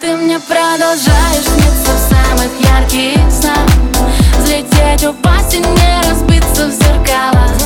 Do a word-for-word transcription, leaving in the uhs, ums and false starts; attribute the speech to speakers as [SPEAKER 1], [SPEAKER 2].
[SPEAKER 1] Ты мне продолжаешь сниться в самых ярких снах, взлететь, упасть и не разбиться в зеркала.